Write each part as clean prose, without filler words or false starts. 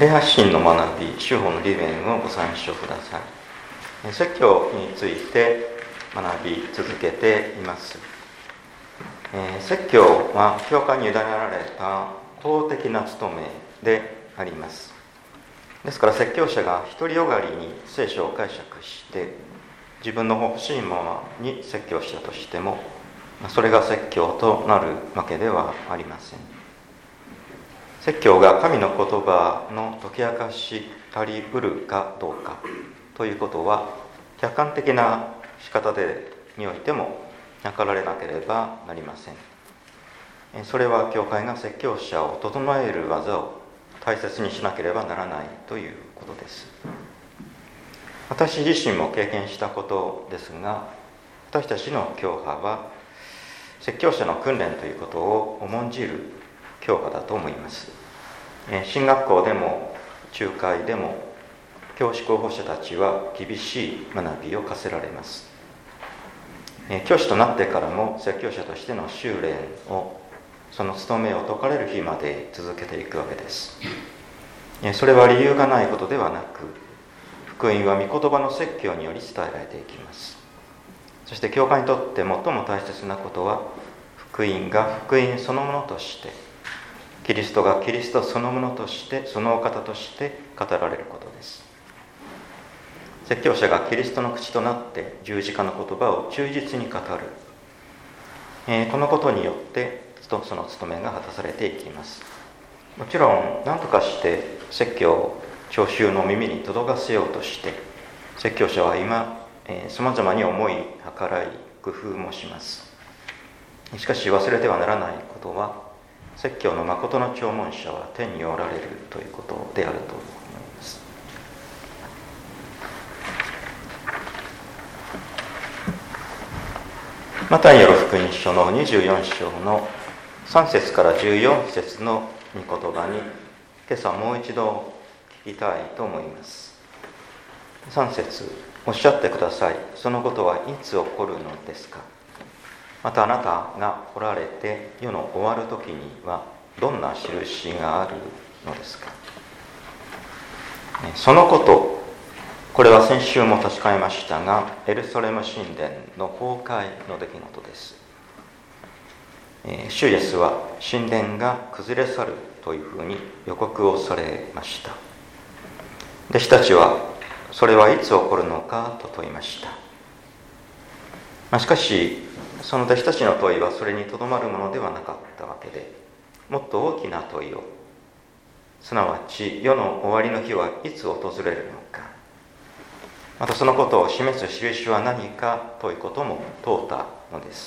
礼拝シーンの学び、修法の理念をご参照ください。説教について学び続けています。説教は教会に委ねられた公的な務めであります。ですから説教者が独りよがりに聖書を解釈して自分の欲しいままに説教したとしても、それが説教となるわけではありません。説教が神の言葉の解き明かし足りうるかどうかということは客観的な仕方においても測られなければなりません。それは教会が説教者を整える技を大切にしなければならないということです。私自身も経験したことですが、私たちの教派は説教者の訓練ということを重んじる教派だと思います。進学校でも中会でも教師候補者たちは厳しい学びを課せられます。教師となってからも説教者としての修練を、その務めを解かれる日まで続けていくわけです。それは理由がないことではなく、福音は御言葉の説教により伝えられていきます。そして教会にとって最も大切なことは、福音が福音そのものとして、キリストがキリストそのものとして、そのお方として語られることです。説教者がキリストの口となって十字架の言葉を忠実に語る、このことによってその務めが果たされていきます。もちろん何とかして説教を聴衆の耳に届かせようとして説教者は今さまざまに思い計らい工夫もします。しかし忘れてはならないことは、説教の誠の聴聞者は天におられるということであると思います。マタイによる福音書の24章の3節から14節の御言葉に今朝もう一度聞きたいと思います。3節、おっしゃってください。そのことはいつ起こるのですか。またあなたが来られて世の終わる時にはどんな印があるのですか。そのこと、これは先週も確かめましたが、エルサレム神殿の崩壊の出来事です。主イエスは神殿が崩れ去るというふうに予告をされました。弟子たちはそれはいつ起こるのかと問いました。しかしその弟子たちの問いはそれにとどまるものではなかったわけで、もっと大きな問いを、すなわち世の終わりの日はいつ訪れるのか、またそのことを示す印は何かということも問うたのです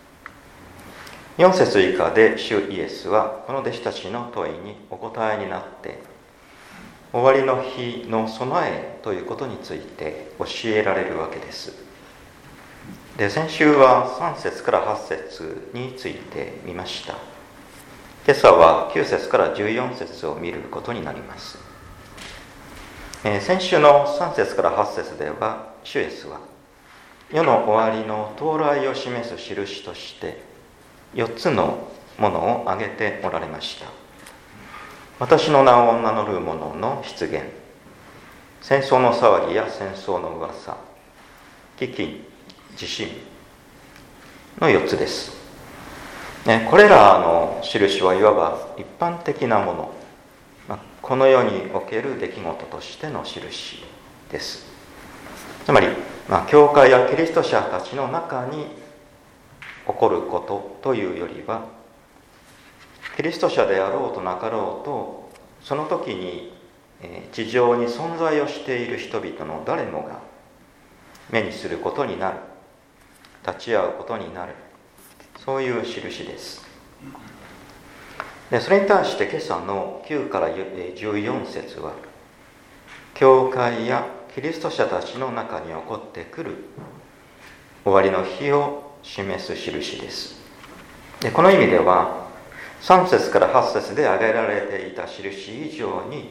。4節以下で主イエスはこの弟子たちの問いにお答えになって、終わりの日の備えということについて教えられるわけです。で、先週は3節から8節について見ました。今朝は9節から14節を見ることになります。先週の3節から8節では、主イエスは世の終わりの到来を示す印として4つのものを挙げておられました。私の名を名乗る者の出現、戦争の騒ぎや戦争の噂、飢饉、地震の4つです。これらの印はいわば一般的なもの、この世における出来事としての印です。つまり、教会やキリスト者たちの中に起こることというよりは、キリスト者であろうとなかろうと、その時に地上に存在をしている人々の誰もが目にすることになる、立ち会うことになる、そういう印です。で、それに対して今朝の9から14節は、教会やキリスト者たちの中に起こってくる終わりの日を示す印です。で、この意味では3節から8節で挙げられていた印以上に、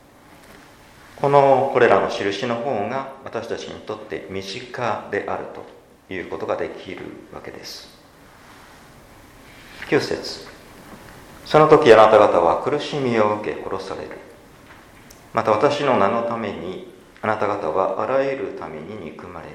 これらの印の方が私たちにとって身近であるということができるわけです。9節、その時あなた方は苦しみを受け殺される。 また私の名のためにあなた方はあらゆるために憎まれる。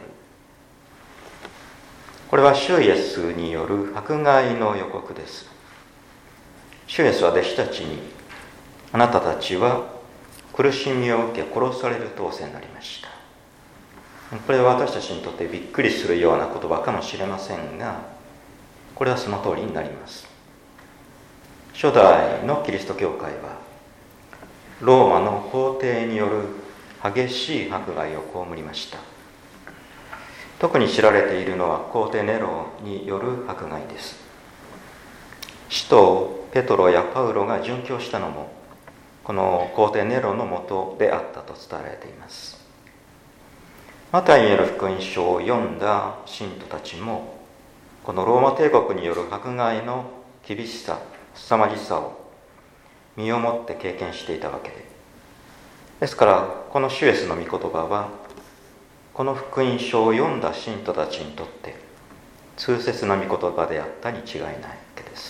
これは主イエスによる迫害の予告です。主イエスは弟子たちに、あなたたちは苦しみを受け殺されると仰せになりました。これは私たちにとってびっくりするような言葉かもしれませんが、これはその通りになります。初代のキリスト教会はローマの皇帝による激しい迫害を被りました。特に知られているのは皇帝ネロによる迫害です。使徒ペトロやパウロが殉教したのもこの皇帝ネロのもとであったと伝えられています。マタイによる福音書を読んだ信徒たちもこのローマ帝国による迫害の厳しさ、凄まじさを身をもって経験していたわけですから、この主イエスの御言葉はこの福音書を読んだ信徒たちにとって痛切な御言葉であったに違いないわけです。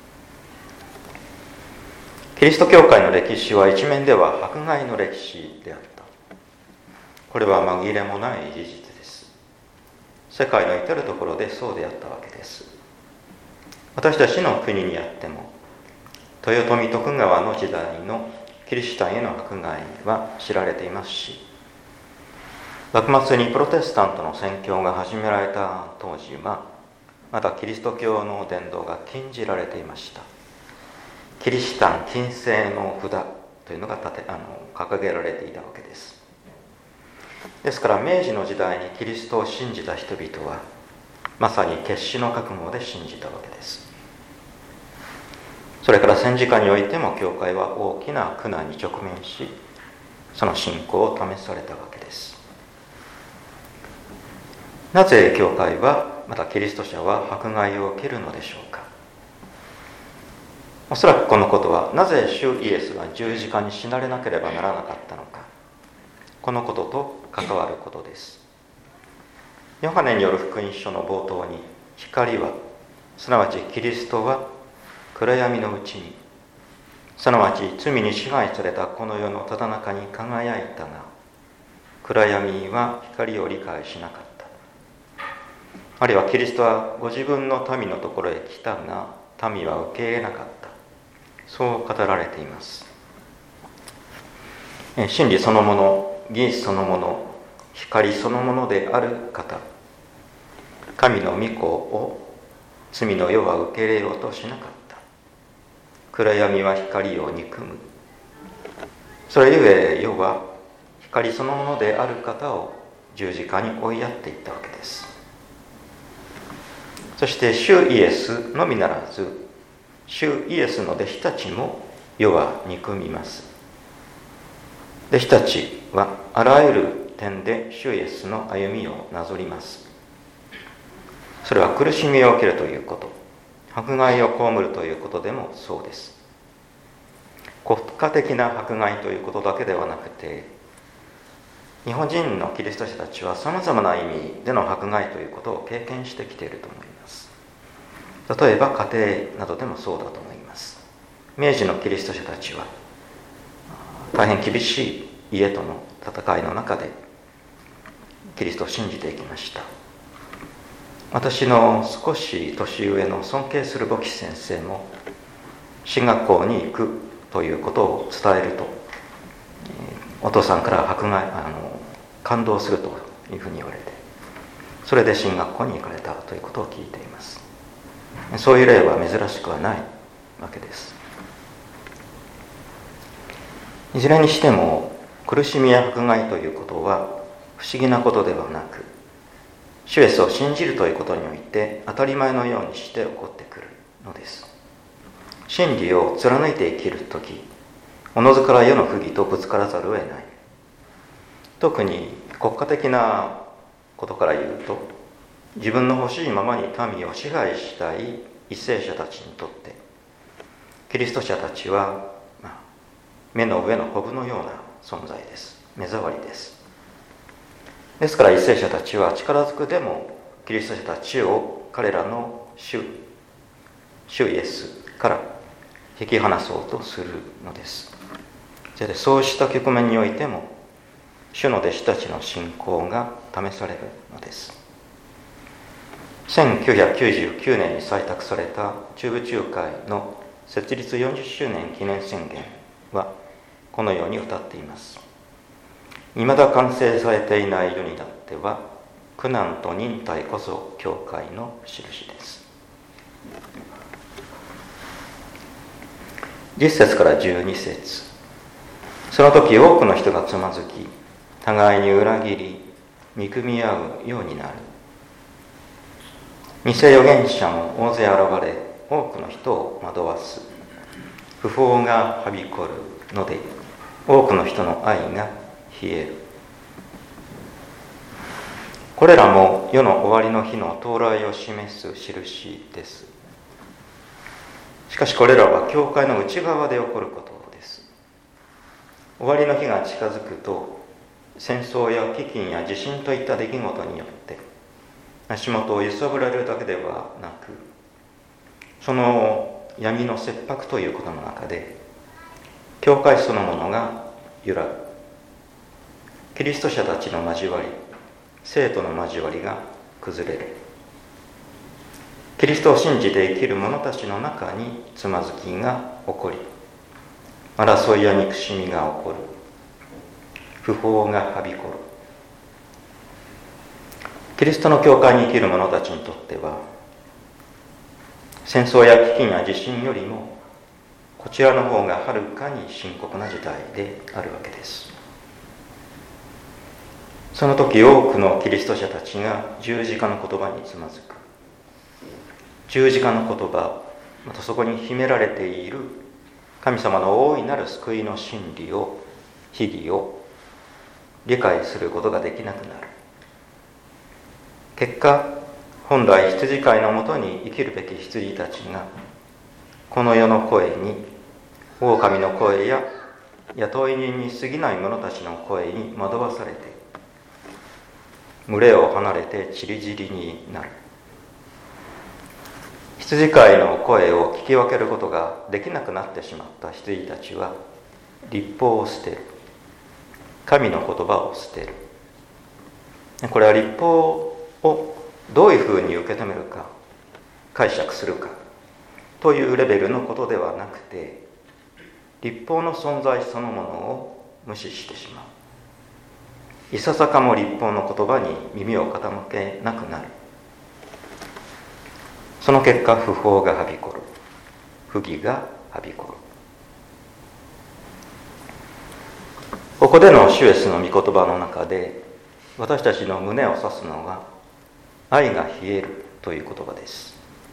キリスト教会の歴史は一面では迫害の歴史であった。これは紛れもない事実です。世界の至るところでそうであったわけです。私たちの国にあっても豊臣徳川の時代のキリシタンへの迫害は知られていますし、幕末にプロテスタントの宣教が始められた当時はまだキリスト教の伝道が禁じられていました。キリシタン禁制の札というのが掲げられていたわけです。ですから明治の時代にキリストを信じた人々はまさに決死の覚悟で信じたわけです。それから戦時下においても教会は大きな苦難に直面し、その信仰を試されたわけです。なぜ教会はまたキリスト者は迫害を受けるのでしょうか。おそらくこのことはなぜ主イエスが十字架に死なれなければならなかったのか、このことと関わることです。ヨハネによる福音書の冒頭に、光はすなわちキリストは暗闇のうちに、すなわち罪に支配されたこの世のただ中に輝いたが、暗闇は光を理解しなかった。あるいはキリストはご自分の民のところへ来たが、民は受け入れなかった。そう語られています。真理そのもの、義そのもの、光そのものである方、神の御子を罪の世は受け入れようとしなかった。暗闇は光を憎む。それゆえ世は光そのものである方を十字架に追いやっていったわけです。そして主イエスのみならず、主イエスの弟子たちも世は憎みます。弟子たちはあらゆる点で主イエスの歩みをなぞります。それは苦しみを受けるということ、迫害を被るということでもそうです。国家的な迫害ということだけではなくて、日本人のキリスト者たちはさまざまな意味での迫害ということを経験してきていると思います。例えば家庭などでもそうだと思います。明治のキリスト者たちは大変厳しい家との戦いの中でキリストを信じていきました。私の少し年上の尊敬する牧師先生も進学校に行くということを伝えると、お父さんから感動するというふうに言われて、それで進学校に行かれたということを聞いています。そういう例は珍しくはないわけです。いずれにしても苦しみや迫害ということは不思議なことではなく、主イエスを信じるということにおいて当たり前のようにして起こってくるのです。真理を貫いて生きるとき、おのずから世の不義とぶつからざるを得ない。特に国家的なことから言うと、自分の欲しいままに民を支配したい為政者たちにとって、キリスト者たちは、目の上のコブのような存在です。目障りです。ですから為政者たちは力ずくでもキリスト者たちを彼らの主イエスから引き離そうとするのです。 そうした局面においても主の弟子たちの信仰が試されるのです。1999年に採択された中部仲介の設立40周年記念宣言はこのように歌っています。未だ完成されていない世にだっては苦難と忍耐こそ教会の印です。10節から12節。その時多くの人がつまずき、互いに裏切り憎み合うようになる。偽預言者も大勢現れ、多くの人を惑わす。不法がはびこるので、多くの人の愛が冷える。これらも世の終わりの日の到来を示す印です。しかしこれらは教会の内側で起こることです。終わりの日が近づくと、戦争や飢饉や地震といった出来事によって足元を揺さぶられるだけではなく、その闇の切迫ということの中で教会そのものが揺らぐ。キリスト者たちの交わり、生徒の交わりが崩れる。キリストを信じて生きる者たちの中につまずきが起こり、争いや憎しみが起こる。不法がはびこる。キリストの教会に生きる者たちにとっては、戦争や飢饉や地震よりもこちらの方がはるかに深刻な事態であるわけです。その時多くのキリスト者たちが十字架の言葉につまずく。十字架の言葉、またそこに秘められている神様の大いなる救いの真理を、秘義を理解することができなくなる。結果、本来羊飼いのもとに生きるべき羊たちが、この世の声に、狼の声や雇い人に過ぎない者たちの声に惑わされて、群れを離れて散り散りになる。羊飼いの声を聞き分けることができなくなってしまった羊たちは、律法を捨てる。神の言葉を捨てる。これは律法をどういうふうに受け止めるか、解釈するかというレベルのことではなくて、律法の存在そのものを無視してしまう。いささかも律法の言葉に耳を傾けなくなる。その結果、不法がはびこる。不義がはびこる。ここでの主イエスの御言葉の中で、私たちの胸を刺すのは、愛が冷えるという言葉です。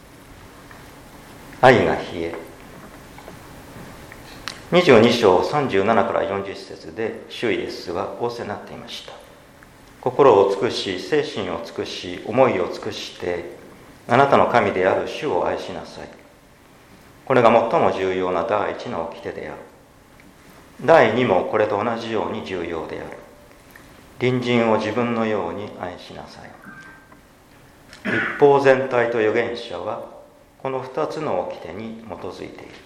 愛が冷える。22章37から40節で主イエスは仰せになっていました。心を尽くし、精神を尽くし、思いを尽くして、あなたの神である主を愛しなさい。これが最も重要な第一の掟である。第二もこれと同じように重要である。隣人を自分のように愛しなさい。律法全体と預言者はこの2つの掟に基づいている。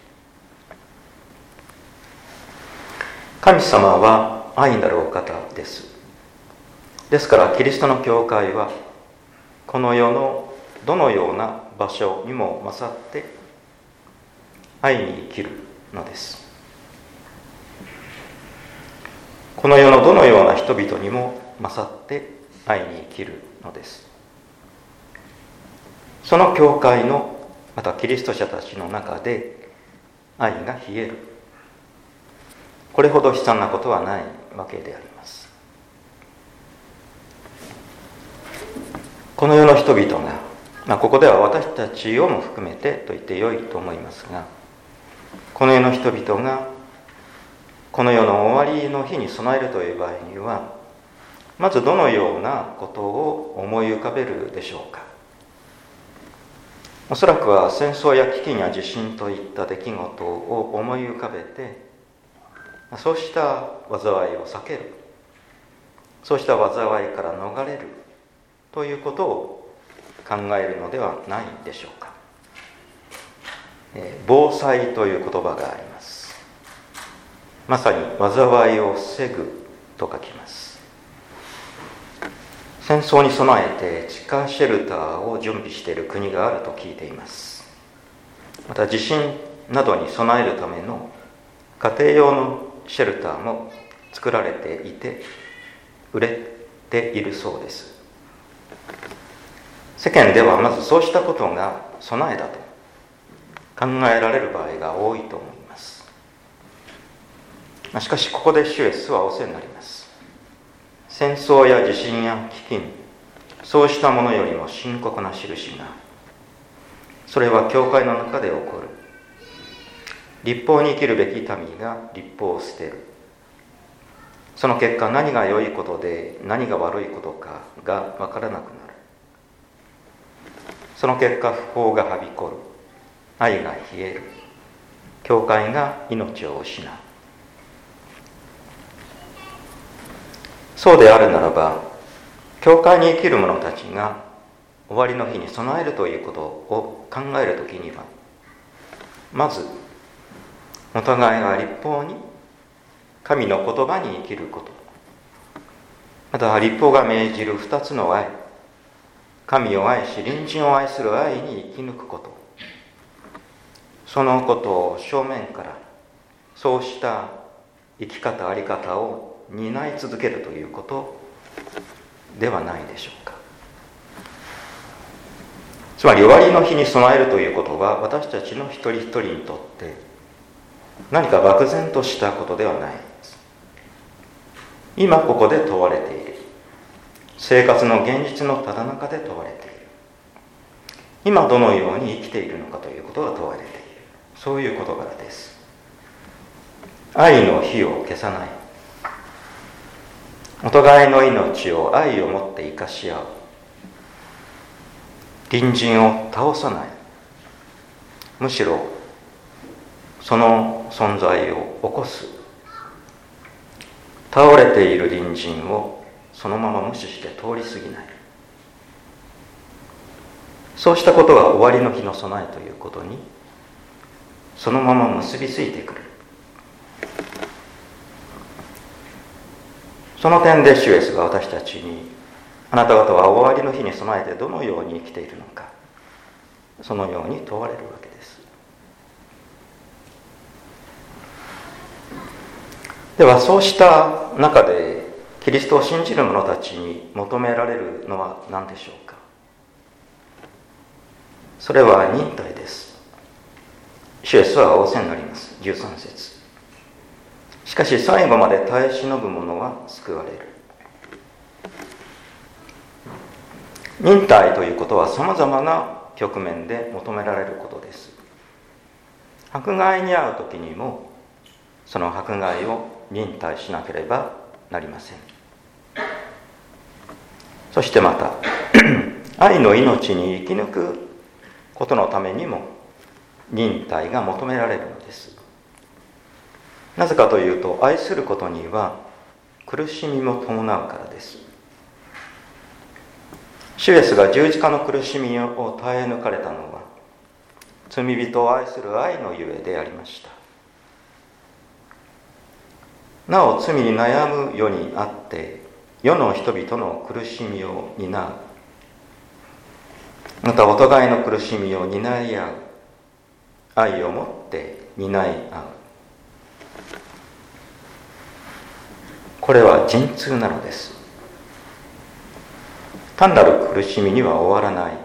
神様は愛なるお方です。ですからキリストの教会はこの世のどのような場所にも勝って愛に生きるのです。この世のどのような人々にも勝って愛に生きるのです。その教会のまたキリスト者たちの中で愛が冷える。これほど悲惨なことはないわけであります。この世の人々が、ここでは私たちをも含めてと言ってよいと思いますが、この世の人々がこの世の終わりの日に備えるという場合には、まずどのようなことを思い浮かべるでしょうか。おそらくは戦争や飢饉や地震といった出来事を思い浮かべて、そうした災いを避ける、そうした災いから逃れるということを考えるのではないでしょうか。防災という言葉があります。 まさに災いを防ぐと書きます。戦争に備えて地下シェルターを準備している国があると聞いています。また地震などに備えるための家庭用のシェルターも作られていて売れているそうです。世間ではまずそうしたことが備えだと考えられる場合が多いと思います。しかしここで主イエスはお世話になります。戦争や地震や飢饉、そうしたものよりも深刻な印が、それは教会の中で起こる。律法に生きるべき民が律法を捨てる。その結果、何が良いことで何が悪いことかが分からなくなる。その結果、不法がはびこる。愛が冷える。教会が命を失う。そうであるならば、教会に生きる者たちが終わりの日に備えるということを考えるときには、まずお互いが律法に、神の言葉に生きること、また律法が命じる二つの愛、神を愛し隣人を愛する愛に生き抜くこと、そのことを正面からそうした生き方あり方を担い続けるということではないでしょうか。つまり終わりの日に備えるということは、私たちの一人一人にとって何か漠然としたことではないです。今ここで問われている、生活の現実のただ中で問われている、今どのように生きているのかということが問われている、そういう事柄です。愛の火を消さない、お互いの命を愛をもって生かし合う、隣人を倒さない、むしろその存在を起こす、倒れている隣人をそのまま無視して通り過ぎない、そうしたことが終わりの日の備えということにそのまま結びついてくる。その点で主イエスが私たちに、あなた方は終わりの日に備えてどのように生きているのか、そのように問われるわけです。ではそうした中でキリストを信じる者たちに求められるのは何でしょうか。それは忍耐です。主イエスは仰せになります。13節。しかし最後まで耐え忍ぶ者は救われる。忍耐ということはさまざまな局面で求められることです。迫害に遭う時にもその迫害を忍耐しなければなりません。そしてまた愛の命に生き抜くことのためにも忍耐が求められるのです。なぜかというと、愛することには苦しみも伴うからです。主イエスが十字架の苦しみを耐え抜かれたのは罪人を愛する愛のゆえでありました。なお罪に悩む世にあって世の人々の苦しみを担う、またお互いの苦しみを担い合う、愛をもって担い合う、これは陣痛なのです。単なる苦しみには終わらない。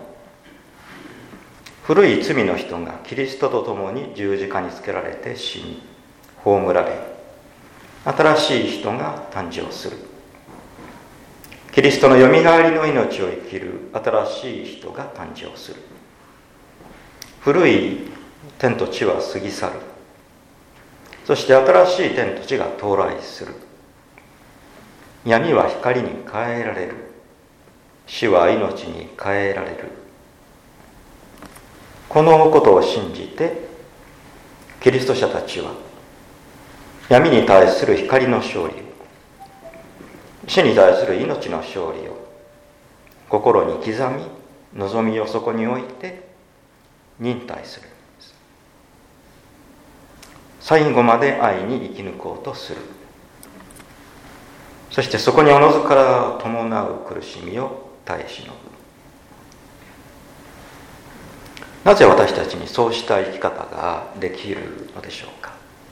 古い罪の人がキリストと共に十字架につけられて死に葬られ、新しい人が誕生する。キリストのよみがえりの命を生きる新しい人が誕生する。古い天と地は過ぎ去る。そして新しい天と地が到来する。闇は光に変えられる。死は命に変えられる。このことを信じてキリスト者たちは闇に対する光の勝利を、死に対する命の勝利を心に刻み、望みをそこに置いて忍耐する。 最後まで愛に生き抜こうとする。そしてそこにおのずから伴う苦しみを耐え忍ぶ。なぜ私たちにそうした生き方ができるのでしょうか。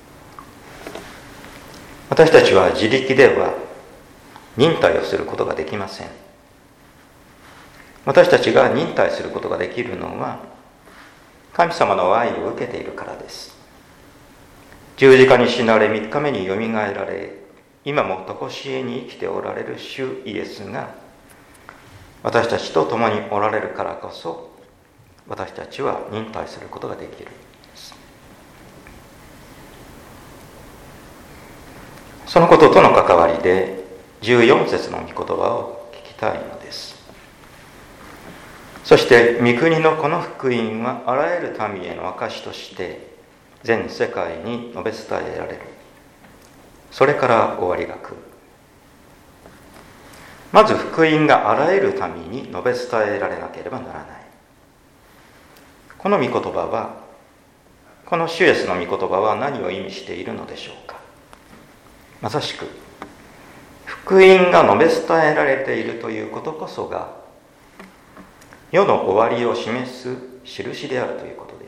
私たちは自力では忍耐をすることができません。私たちが忍耐することができるのは神様の愛を受けているからです。十字架に死なれ3日目によみがえられ、今も常しえに生きておられる主イエスが私たちと共におられるからこそ、私たちは忍耐することができるんです。そのこととの関わりで14節の御言葉を聞きたいのです。そして御国のこの福音はあらゆる民への証として全世界に述べ伝えられる。それから終わりが来る。まず福音があらゆる民に述べ伝えられなければならない。この御言葉は、この主イエスの御言葉は何を意味しているのでしょうか。まさしく福音が述べ伝えられているということこそが世の終わりを示す印であるということです。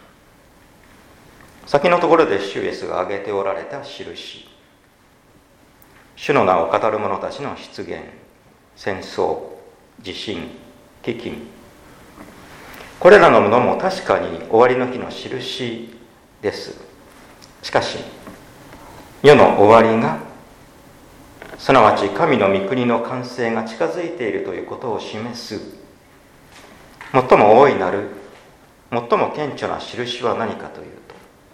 先のところで主イエスが挙げておられた印、主の名を語る者たちの出現、戦争、地震、飢饉、これらのものも確かに終わりの日の印です。しかし世の終わりが、すなわち神の御国の完成が近づいているということを示す最も大いなる、最も顕著な印は何かというと、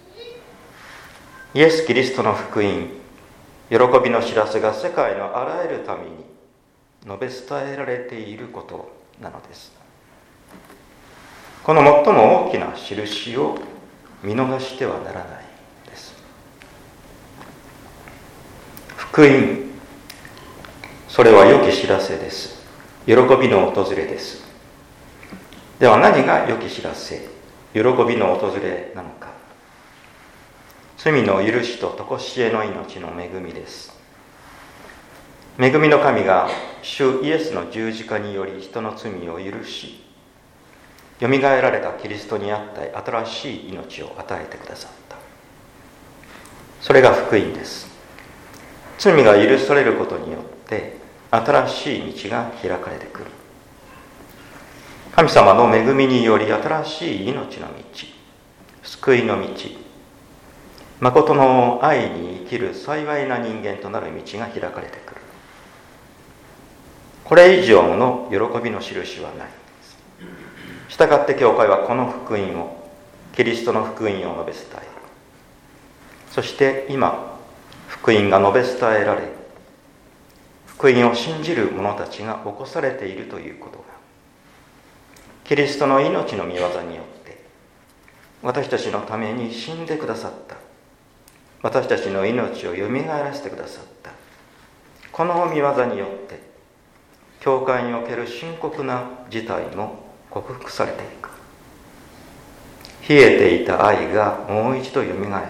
イエス・キリストの福音、喜びの知らせが世界のあらゆる民に述べ伝えられていることなのです。この最も大きな印を見逃してはならないです。福音、それは良き知らせです。喜びの訪れです。では何が良き知らせ、喜びの訪れなのか。罪の許しと常しえの命の恵みです。恵みの神が主イエスの十字架により人の罪を許し、よみがえられたキリストにあった新しい命を与えてくださった。それが福音です。罪が許されることによって新しい道が開かれてくる。神様の恵みにより新しい命の道、救いの道、誠の愛に生きる幸いな人間となる道が開かれてくる。これ以上の喜びの印はない。したがって教会はこの福音を、キリストの福音を述べ伝える。そして今、福音が述べ伝えられ、福音を信じる者たちが起こされているということが、キリストの命の御業によって私たちのために死んでくださった、私たちの命をよみがえらせてくださった、この御業によって教会における深刻な事態も克服されていく。冷えていた愛がもう一度よみがえる。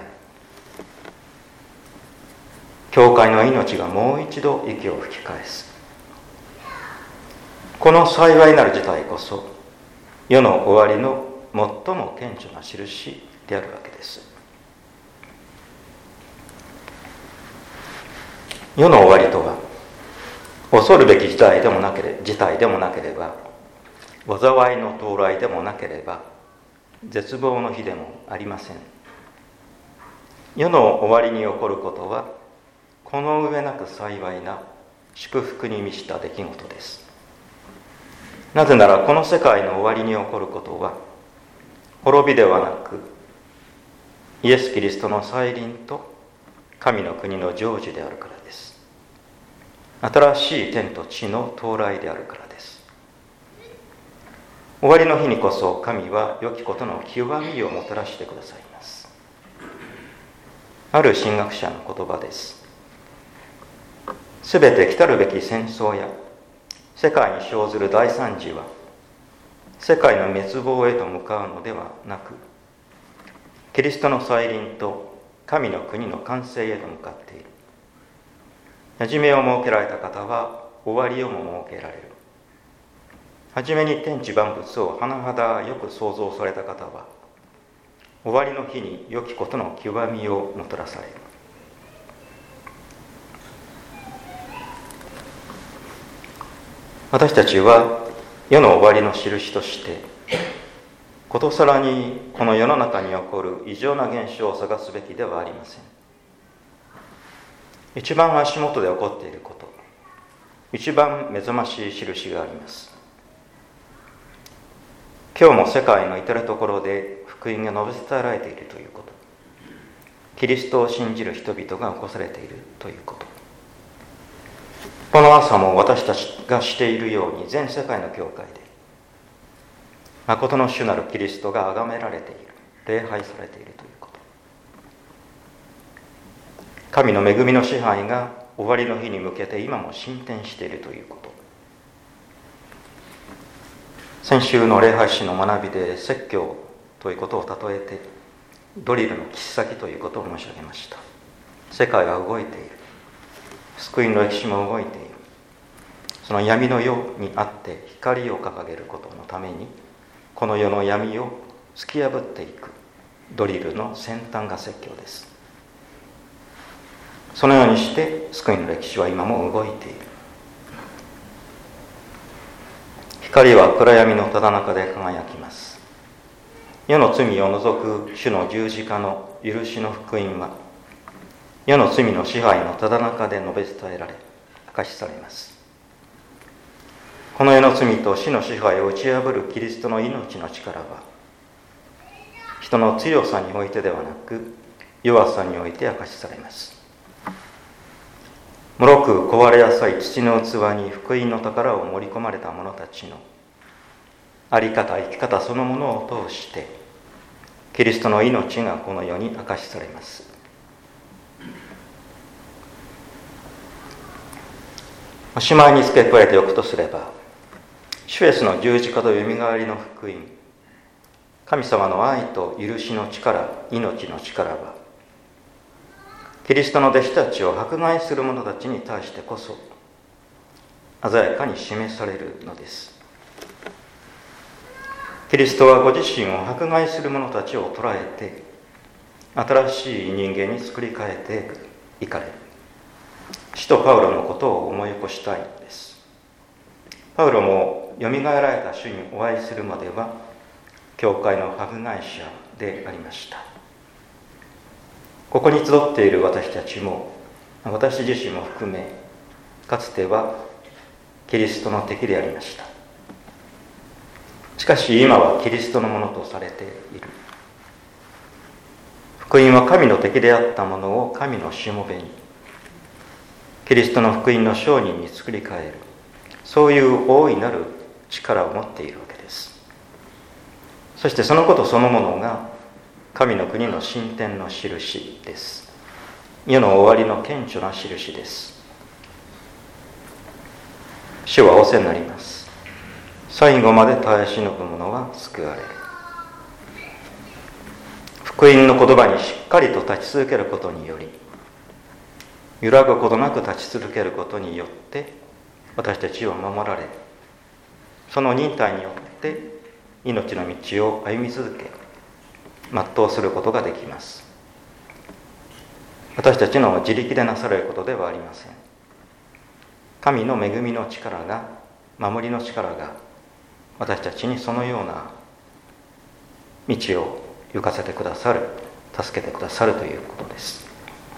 教会の命がもう一度息を吹き返す。この幸いなる事態こそ世の終わりの最も顕著な印であるわけです。世の終わりとは、恐るべき事態でもなければ、災いの到来でもなければ、絶望の日でもありません。世の終わりに起こることは、この上なく幸いな祝福に満ちた出来事です。なぜならこの世界の終わりに起こることは、滅びではなく、イエス・キリストの再臨と神の国の成就であるからです。新しい天と地の到来であるからです。終わりの日にこそ神は良きことの極みをもたらしてくださいます。ある神学者の言葉です。すべて来たるべき戦争や世界に生ずる大惨事は世界の滅亡へと向かうのではなく、キリストの再臨と神の国の完成へと向かっている。初めを設けられた方は終わりをも設けられる。初めに天地万物を甚だよく創造された方は終わりの日に良きことの極みをもたらされる。私たちは世の終わりの印としてことさらにこの世の中に起こる異常な現象を探すべきではありません。一番足元で起こっていること、一番目覚ましい印があります。今日も世界の至るところで福音が述べ伝えられているということ、キリストを信じる人々が起こされているということ、この朝も私たちがしているように全世界の教会で誠の主なるキリストが崇められている、礼拝されているということ、神の恵みの支配が終わりの日に向けて今も進展しているということ。先週の礼拝史の学びで説教ということを例えてドリルの切っ先ということを申し上げました。世界は動いている、救いの歴史も動いている。その闇の世にあって光を掲げることのためにこの世の闇を突き破っていくドリルの先端が説教です。そのようにして救いの歴史は今も動いている。光は暗闇のただ中で輝きます。世の罪を除く主の十字架の許しの福音は世の罪の支配のただ中で述べ伝えられ証しされます。この世の罪と死の支配を打ち破るキリストの命の力は人の強さにおいてではなく弱さにおいて証しされます。脆く壊れやすい土の器に福音の宝を盛り込まれた者たちのあり方生き方そのものを通してキリストの命がこの世に証しされます。おしまいに付け加えておくとすれば、主イエスの十字架とよみがえりの福音、神様の愛と許しの力、命の力はキリストの弟子たちを迫害する者たちに対してこそ鮮やかに示されるのです。キリストはご自身を迫害する者たちを捉えて新しい人間に作り変えていかれる。使徒パウロのことを思い起こしたいのです。パウロもよみがえられた主にお会いするまでは教会の迫害者でありました。ここに集っている私たちも私自身も含めかつてはキリストの敵でありました。しかし今はキリストのものとされている。福音は神の敵であったものを神のしもべにキリストの福音の商人に作り変える、そういう大いなる力を持っているわけです。そしてそのことそのものが神の国の進展の印です。世の終わりの顕著な印です。主は仰せになります。最後まで耐え忍ぶ者は救われる。福音の言葉にしっかりと立ち続けることにより、揺らぐことなく立ち続けることによって私たちを守られ、その忍耐によって命の道を歩み続け全うすることができます。私たちの自力でなされることではありません。神の恵みの力が、守りの力が私たちにそのような道を行かせてくださる、助けてくださるということです。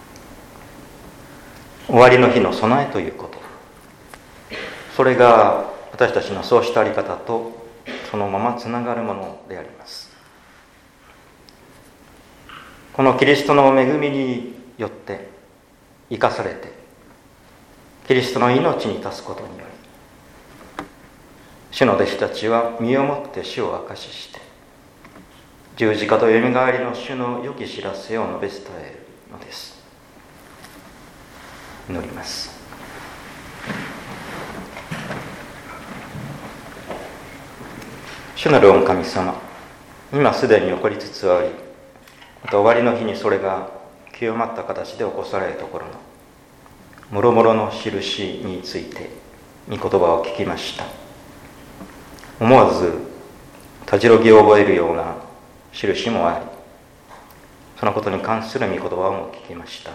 終わりの日の備えということ、それが私たちのそうしたあり方とそのままつながるものであります。このキリストの恵みによって生かされてキリストの命に立つことにより、主の弟子たちは身をもって主を証しして十字架とよみがえりの主の良き知らせを述べ伝えるのです。祈ります。主なる御神様、今すでに起こりつつあり、また終わりの日にそれが清まった形で起こされるところのもろもろの印について御言葉を聞きました。思わずたじろぎを覚えるような印もあり、そのことに関する御言葉も聞きましたが、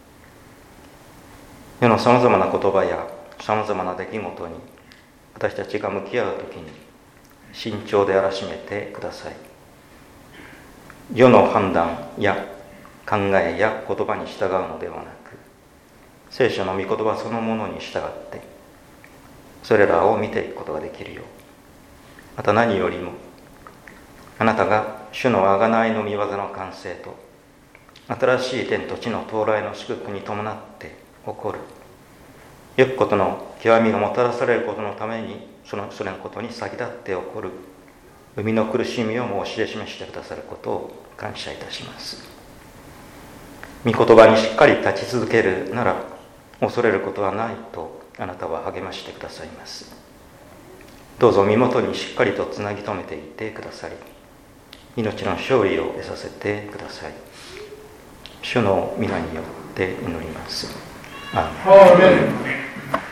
世のさまざまな言葉やさまざまな出来事に私たちが向き合うときに慎重であらしめてください。世の判断や考えや言葉に従うのではなく、聖書の御言葉そのものに従ってそれらを見ていくことができるよう、また何よりもあなたが主の贖いの御業の完成と新しい天と地の到来の祝福に伴って起こる良きことの極みがもたらされることのために、そのことに先立って起こる生みの苦しみを申し示してくださることを感謝いたします。御言葉にしっかり立ち続けるなら恐れることはないとあなたは励ましてくださいます。どうぞ身元にしっかりとつなぎ止めていてくださり、命の勝利を得させてください。主の皆によって祈ります。アーメン。